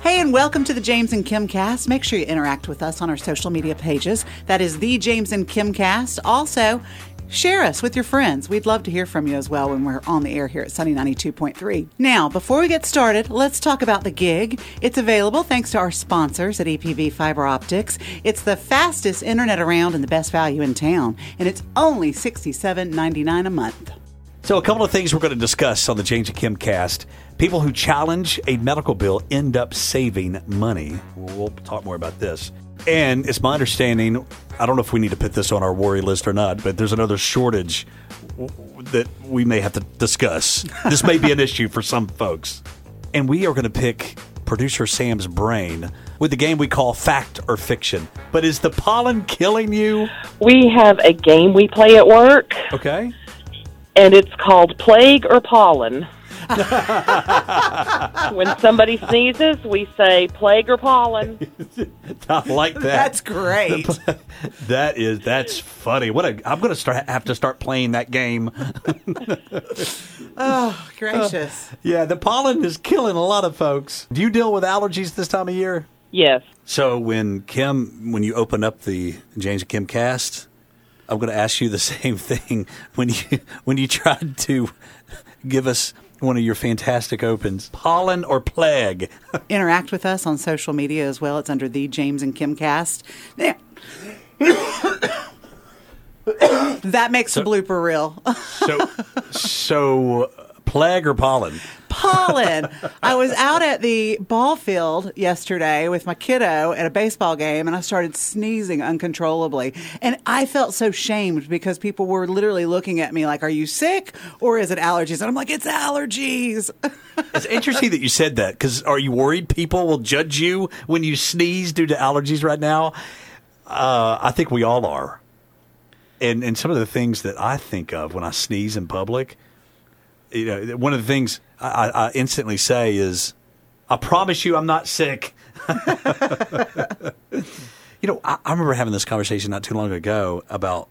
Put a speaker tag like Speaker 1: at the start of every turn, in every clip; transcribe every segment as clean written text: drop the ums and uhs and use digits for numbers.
Speaker 1: Hey, and welcome to the James and Kim Cast. Make sure you interact with us on our social media pages. That is the James and Kim Cast. Also, share us with your friends. We'd love to hear from you as well when we're on the air here at Sunny 92.3. Now, before we get started, let's talk about the gig. It's available thanks to our sponsors at EPV Fiber Optics. It's the fastest internet around and the best value in town, and it's only $67.99 a month.
Speaker 2: So a couple of things we're going to discuss on the James and Kim Cast. People who challenge a medical bill end up saving money. We'll talk more about this. And it's my understanding, I don't know if we need to put this on our worry list or not, but there's another shortage that we may have to discuss. This may be an issue for some folks. And we are going to pick producer Sam's brain with the game we call Fact or Fiction. But is the pollen killing you?
Speaker 3: We have a game we play at work.
Speaker 2: Okay.
Speaker 3: And it's called Plague or Pollen. When somebody sneezes, we say plague or pollen.
Speaker 2: I like that.
Speaker 1: That's great.
Speaker 2: That's funny. I'm going to have to start playing that game.
Speaker 1: Oh, gracious.
Speaker 2: Yeah, the pollen is killing a lot of folks. Do you deal with allergies this time of year?
Speaker 3: Yes.
Speaker 2: So when you open up the James and Kim Cast, I'm going to ask you the same thing when you tried to give us one of your fantastic opens. Pollen or plague?
Speaker 1: Interact with us on social media as well. It's under the James and Kim Cast. Now, that makes a blooper reel.
Speaker 2: So plague or pollen?
Speaker 1: Pollen. I was out at the ball field yesterday with my kiddo at a baseball game, and I started sneezing uncontrollably. And I felt so shamed because people were literally looking at me like, are you sick or is it allergies? And I'm like, it's allergies.
Speaker 2: It's interesting that you said that, because are you worried people will judge you when you sneeze due to allergies right now? I think we all are. And some of the things that I think of when I sneeze in public, one of the things I instantly say is, I promise you I'm not sick. I remember having this conversation not too long ago about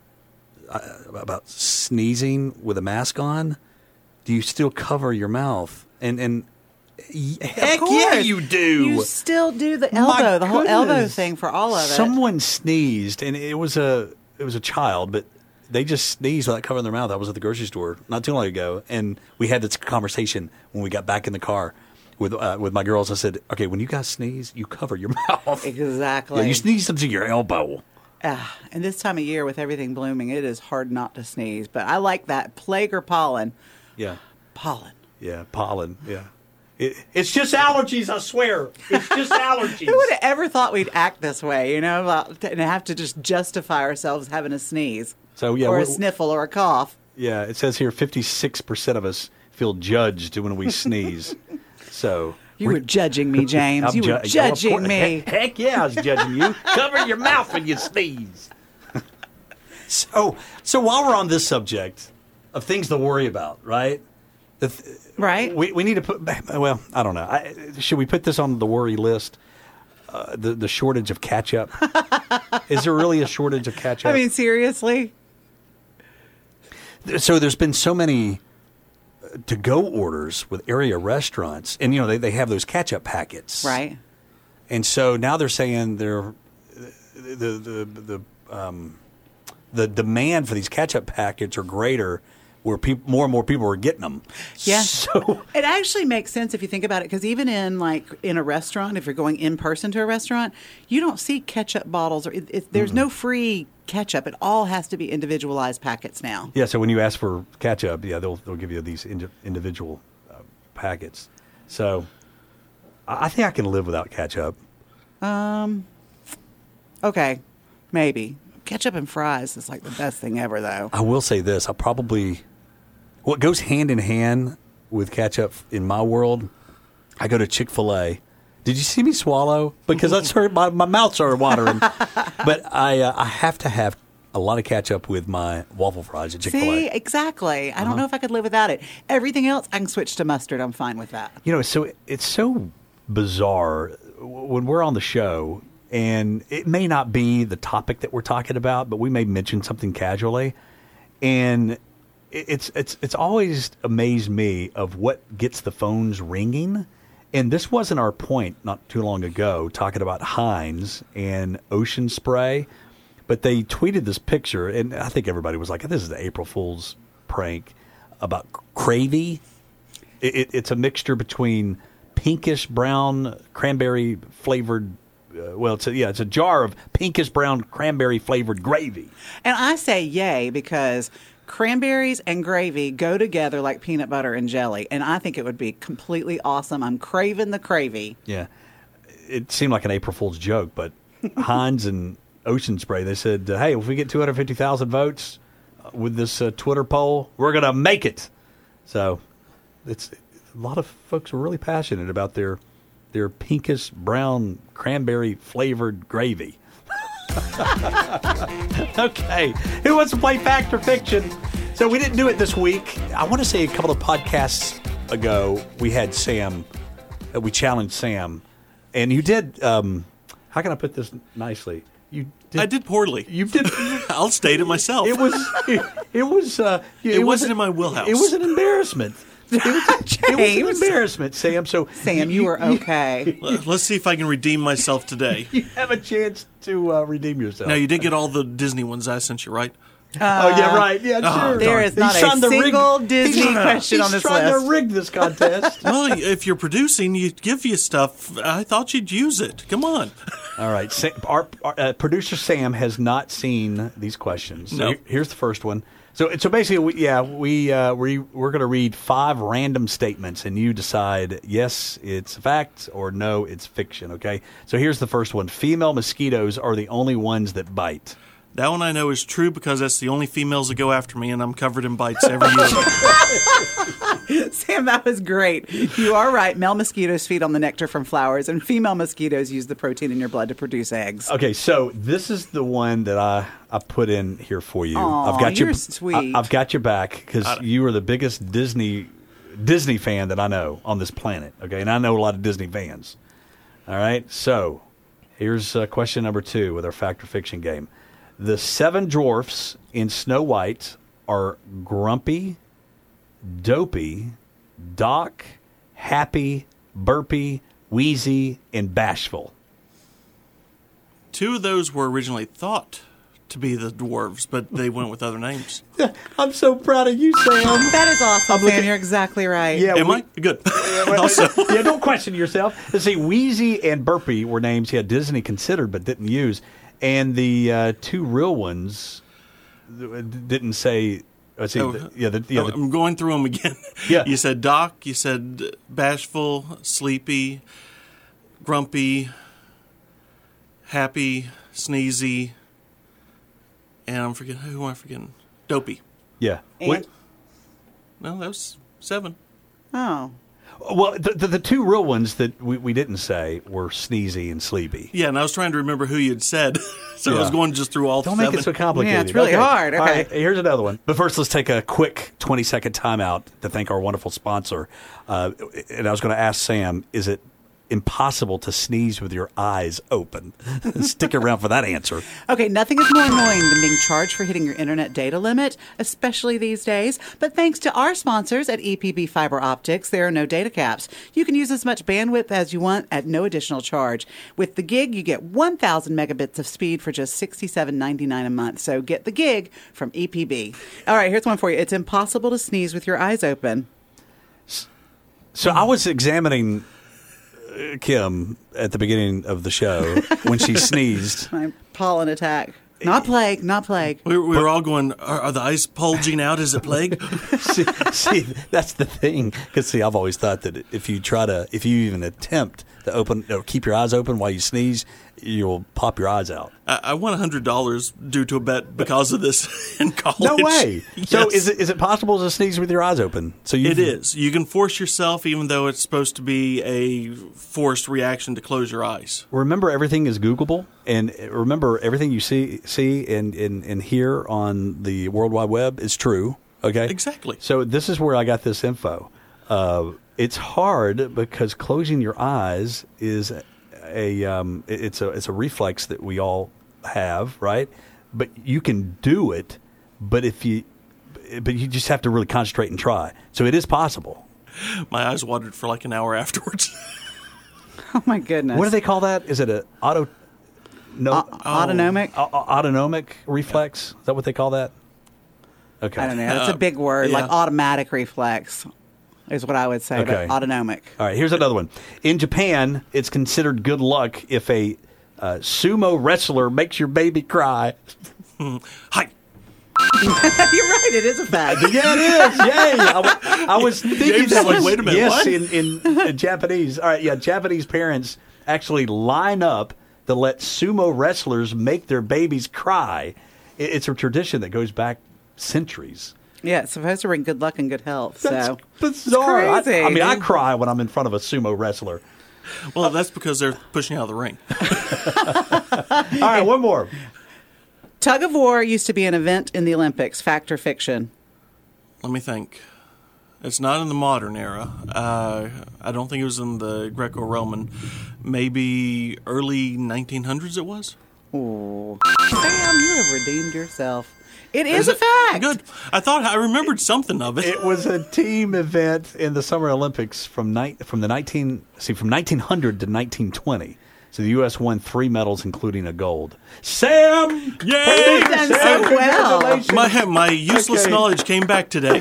Speaker 2: sneezing with a mask on. Do you still cover your mouth? And heck yeah, you do.
Speaker 1: You still do the elbow, the whole elbow thing for all of it.
Speaker 2: Someone sneezed, and it was a child, but they just sneezed without covering their mouth. I was at the grocery store not too long ago, and we had this conversation when we got back in the car with my girls. I said, okay, when you guys sneeze, you cover your mouth.
Speaker 1: Exactly.
Speaker 2: Yeah, you sneeze into your elbow.
Speaker 1: And this time of year with everything blooming, it is hard not to sneeze. But I like that. Plague or pollen?
Speaker 2: Yeah.
Speaker 1: Pollen.
Speaker 2: Yeah, pollen. Yeah. It's just allergies, I swear. It's just allergies.
Speaker 1: Who would have ever thought we'd act this way, and have to just justify ourselves having a sneeze?
Speaker 2: So, yeah,
Speaker 1: or a sniffle or a cough.
Speaker 2: Yeah, it says here 56% of us feel judged when we sneeze. So
Speaker 1: you were judging me, James. You were judging me.
Speaker 2: Heck yeah, I was judging you. Cover your mouth when you sneeze. So while we're on this subject of things to worry about, right?
Speaker 1: Right.
Speaker 2: We need to put. Well, I don't know. Should we put this on the worry list? The shortage of ketchup. Is there really a shortage of ketchup?
Speaker 1: I mean, seriously.
Speaker 2: So there's been so many to-go orders with area restaurants, and they have those ketchup packets,
Speaker 1: right?
Speaker 2: And so now they're saying the demand for these ketchup packets are greater, where more and more people are getting them.
Speaker 1: Yeah.
Speaker 2: So
Speaker 1: it actually makes sense if you think about it, because even in a restaurant, if you're going in person to a restaurant, you don't see ketchup bottles. There's no free ketchup. It all has to be individualized packets now.
Speaker 2: Yeah, so when you ask for ketchup, they'll give you these individual packets. So I think I can live without ketchup.
Speaker 1: Okay, maybe. Ketchup and fries is like the best thing ever, though.
Speaker 2: I will say this. What goes hand in hand with ketchup in my world, I go to Chick-fil-A. Did you see me swallow? Because my mouth started watering. But I have to have a lot of ketchup with my waffle fries at Chick-fil-A.
Speaker 1: See, exactly. I don't know if I could live without it. Everything else, I can switch to mustard. I'm fine with that.
Speaker 2: So it's so bizarre when we're on the show, and it may not be the topic that we're talking about, but we may mention something casually, and it's always amazed me of what gets the phones ringing And this wasn't our point not too long ago, talking about Heinz and Ocean Spray. But they tweeted this picture, and I think everybody was like, this is the April Fool's prank, about Cravy. It's a mixture between pinkish brown cranberry flavored. It's a jar of pinkish brown cranberry flavored gravy.
Speaker 1: And I say yay because cranberries and gravy go together like peanut butter and jelly. And I think it would be completely awesome. I'm craving the gravy.
Speaker 2: Yeah. It seemed like an April Fool's joke, but Heinz and Ocean Spray, they said, hey, if we get 250,000 votes with this Twitter poll, we're going to make it. So it's a lot of folks were really passionate about their pinkish brown cranberry flavored gravy. Okay, who wants to play Fact or Fiction? So we didn't do it this week. I want to say a couple of podcasts ago we had Sam. We challenged Sam, and you did. How can I put this nicely?
Speaker 4: I did poorly.
Speaker 2: You did.
Speaker 4: I'll state it myself.
Speaker 2: It was. It
Speaker 4: wasn't in my wheelhouse.
Speaker 2: It was an embarrassment. It was an embarrassment, Sam. So
Speaker 1: Sam, you were okay.
Speaker 4: Let's see if I can redeem myself today.
Speaker 2: You have a chance to redeem yourself.
Speaker 4: Now, you did get all the Disney ones I sent you, right?
Speaker 2: Yeah, right. Yeah, sure.
Speaker 1: There is not a single Disney question on this list.
Speaker 2: He's trying to rig this contest.
Speaker 4: Well, if you're producing, you give you stuff. I thought you'd use it. Come on.
Speaker 2: All right. Our producer Sam has not seen these questions. So
Speaker 4: Nope.
Speaker 2: Here's the first one. So basically, we're going to read 5 random statements, and you decide yes, it's a fact, or no, it's fiction. Okay. So here's the first one: female mosquitoes are the only ones that bite.
Speaker 4: That one I know is true because that's the only females that go after me, and I'm covered in bites every year.
Speaker 1: Sam, that was great. You are right. Male mosquitoes feed on the nectar from flowers, and female mosquitoes use the protein in your blood to produce eggs.
Speaker 2: Okay, so this is the one that I put in here for you.
Speaker 1: Aw,
Speaker 2: I've got
Speaker 1: you're sweet.
Speaker 2: I've got your back because you are the biggest Disney fan that I know on this planet. Okay, and I know a lot of Disney fans. All right, so here's question number 2 with our Fact or Fiction game. The 7 dwarfs in Snow White are Grumpy, Dopey, Doc, Happy, Burpy, Wheezy, and Bashful.
Speaker 4: 2 of those were originally thought to be the dwarves, but they went with other names.
Speaker 2: I'm so proud of you, Sam.
Speaker 1: That is awesome, Sam. You're exactly right.
Speaker 2: Yeah,
Speaker 4: Am I? Good. Also,
Speaker 2: yeah, don't question yourself. Let's see, Wheezy and Burpy were names Disney considered but didn't use. And the 2 real ones didn't say. Let's see.
Speaker 4: I'm going through them again.
Speaker 2: Yeah.
Speaker 4: You said Doc. You said Bashful, Sleepy, Grumpy, Happy, Sneezy, and I'm forgetting. Who am I forgetting? Dopey.
Speaker 2: Yeah.
Speaker 1: And-
Speaker 4: No, that was 7.
Speaker 1: Oh.
Speaker 2: Well, the 2 real ones that we didn't say were Sneezy and Sleepy.
Speaker 4: Yeah, and I was trying to remember who you'd said, so I was going just through all
Speaker 2: Don't
Speaker 4: 7.
Speaker 2: make it so complicated.
Speaker 1: Yeah, it's really hard. Okay.
Speaker 2: All right, here's another one. But first, let's take a quick 20-second timeout to thank our wonderful sponsor. And I was going to ask Sam, is it impossible to sneeze with your eyes open? Stick around for that answer.
Speaker 1: Okay, nothing is more annoying than being charged for hitting your internet data limit, especially these days. But thanks to our sponsors at EPB Fiber Optics, there are no data caps. You can use as much bandwidth as you want at no additional charge. With the gig, you get 1,000 megabits of speed for just $67.99 a month. So get the gig from EPB. All right, here's one for you. It's impossible to sneeze with your eyes open.
Speaker 2: So I was examining Kim at the beginning of the show when she sneezed.
Speaker 1: My pollen attack. Not plague, not plague.
Speaker 4: We were all going, are the eyes bulging out? Is it plague?
Speaker 2: see, that's the thing. Because I've always thought that if you even attempt to open or keep your eyes open while you sneeze, you'll pop your eyes out.
Speaker 4: I won $100 due to a bet because of this in college.
Speaker 2: No way.
Speaker 4: Yes.
Speaker 2: So is it possible to sneeze with your eyes open? So
Speaker 4: It is. You can force yourself, even though it's supposed to be a forced reaction to close your eyes.
Speaker 2: Remember, everything is Googleable, and remember, everything you see and hear on the World Wide Web is true. Okay,
Speaker 4: Exactly.
Speaker 2: So this is where I got this info. It's hard because closing your eyes is it's a reflex that we all have, right? But you can do it, but you just have to really concentrate and try. So it is possible.
Speaker 4: My eyes watered for like an hour afterwards.
Speaker 1: Oh, my goodness.
Speaker 2: What do they call that? Is it an autonomic reflex? Is that what they call that? Okay.
Speaker 1: I don't know. That's a big word, like automatic reflex is what I would say, but autonomic.
Speaker 2: All right, here's another one. In Japan, it's considered good luck if a sumo wrestler makes your baby cry.
Speaker 4: Hi.
Speaker 1: You're right. It is a fact.
Speaker 2: Yeah, it is. Yay. I was thinking
Speaker 4: James
Speaker 2: that
Speaker 4: is like,
Speaker 2: was,
Speaker 4: wait a minute,
Speaker 2: yes,
Speaker 4: what?
Speaker 2: in Japanese. All right, yeah, Japanese parents actually line up to let sumo wrestlers make their babies cry. It's a tradition that goes back centuries.
Speaker 1: Yeah, it's supposed to bring good luck and good health.
Speaker 2: That's
Speaker 1: so
Speaker 2: bizarre.
Speaker 1: It's crazy.
Speaker 2: I mean, I cry when I'm in front of a sumo wrestler.
Speaker 4: Well, that's because they're pushing out of the ring.
Speaker 2: All right, one more.
Speaker 1: Tug of war used to be an event in the Olympics. Fact or fiction?
Speaker 4: Let me think. It's not in the modern era. I don't think it was in the Greco-Roman. Maybe early 1900s it was?
Speaker 1: Oh, Sam, you have redeemed yourself. It is a fact.
Speaker 4: Good. I remembered something of it.
Speaker 2: It was a team event in the Summer Olympics from 1900 to 1920. So the U.S. won 3 medals, including a gold. Sam!
Speaker 4: Yay!
Speaker 1: You've done so well.
Speaker 2: Congratulations.
Speaker 4: My useless knowledge came back today.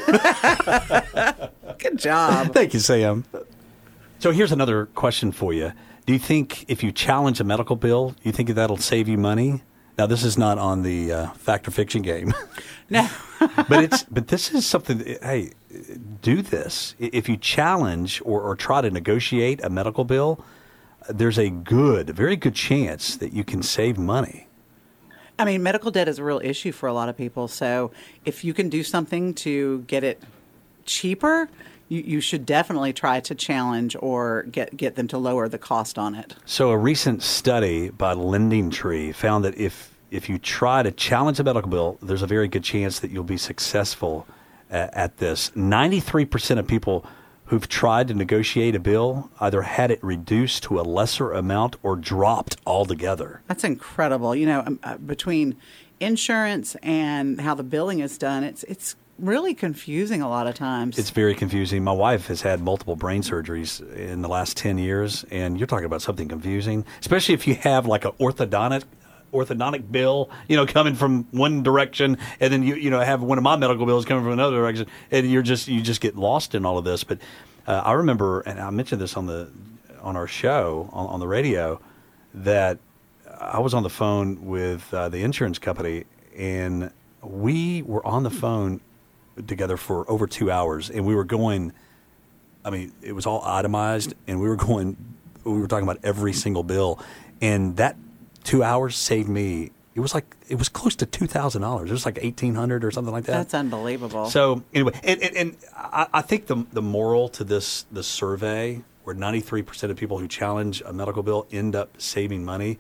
Speaker 1: Good job.
Speaker 2: Thank you, Sam. So here's another question for you. Do you think if you challenge a medical bill, you think that'll save you money? Now, this is not on the fact or fiction game.
Speaker 1: No.
Speaker 2: but this is something, hey, do this. If you challenge or try to negotiate a medical bill, there's a very good chance that you can save money.
Speaker 1: I mean, medical debt is a real issue for a lot of people. So if you can do something to get it cheaper, you should definitely try to challenge or get them to lower the cost on it.
Speaker 2: So a recent study by Lending Tree found that if you try to challenge a medical bill, there's a very good chance that you'll be successful at this. 93% of people who've tried to negotiate a bill either had it reduced to a lesser amount or dropped altogether.
Speaker 1: That's incredible. You know, between insurance and how the billing is done, it's really confusing a lot of times.
Speaker 2: It's very confusing. My wife has had multiple brain surgeries in the last 10 years, and you're talking about something confusing, especially if you have like an orthodontic bill, coming from one direction, and then you have one of my medical bills coming from another direction, and you just get lost in all of this. But I remember, and I mentioned this on our show on the radio, that I was on the phone with the insurance company, and we were on the phone together for over 2 hours, and we were going. I mean, it was all itemized, and we were talking about every single bill, and that 2 hours saved me. It was close to $2,000. It was like $1,800 or something like that.
Speaker 1: That's unbelievable.
Speaker 2: So anyway, and I think the moral to this survey, where 93% of people who challenge a medical bill end up saving money,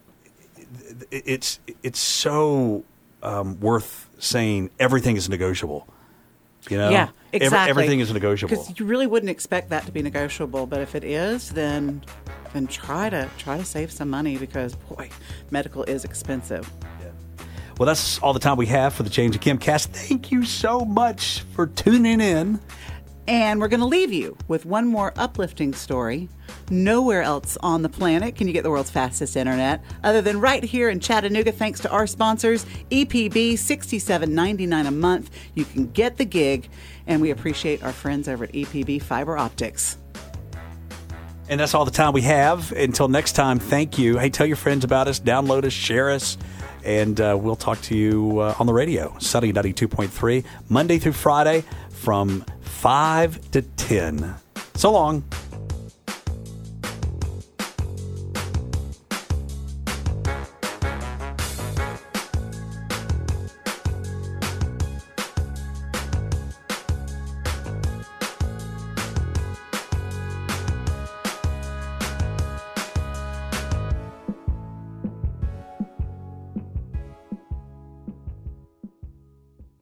Speaker 2: it's so worth saying everything is negotiable.
Speaker 1: Yeah, exactly.
Speaker 2: Everything is negotiable.
Speaker 1: Because you really wouldn't expect that to be negotiable, but if it is, then try to save some money, because boy, medical is expensive.
Speaker 2: Yeah. Well, that's all the time we have for the James and Kim Cast. Thank you so much for tuning in.
Speaker 1: And we're going to leave you with one more uplifting story. Nowhere else on the planet can you get the world's fastest internet other than right here in Chattanooga, thanks to our sponsors, EPB, $67.99 a month. You can get the gig, and we appreciate our friends over at EPB Fiber Optics.
Speaker 2: And that's all the time we have. Until next time, thank you. Hey, tell your friends about us, download us, share us, and we'll talk to you on the radio. Sunny 92.3, Monday through Friday from 5 to 10. So long.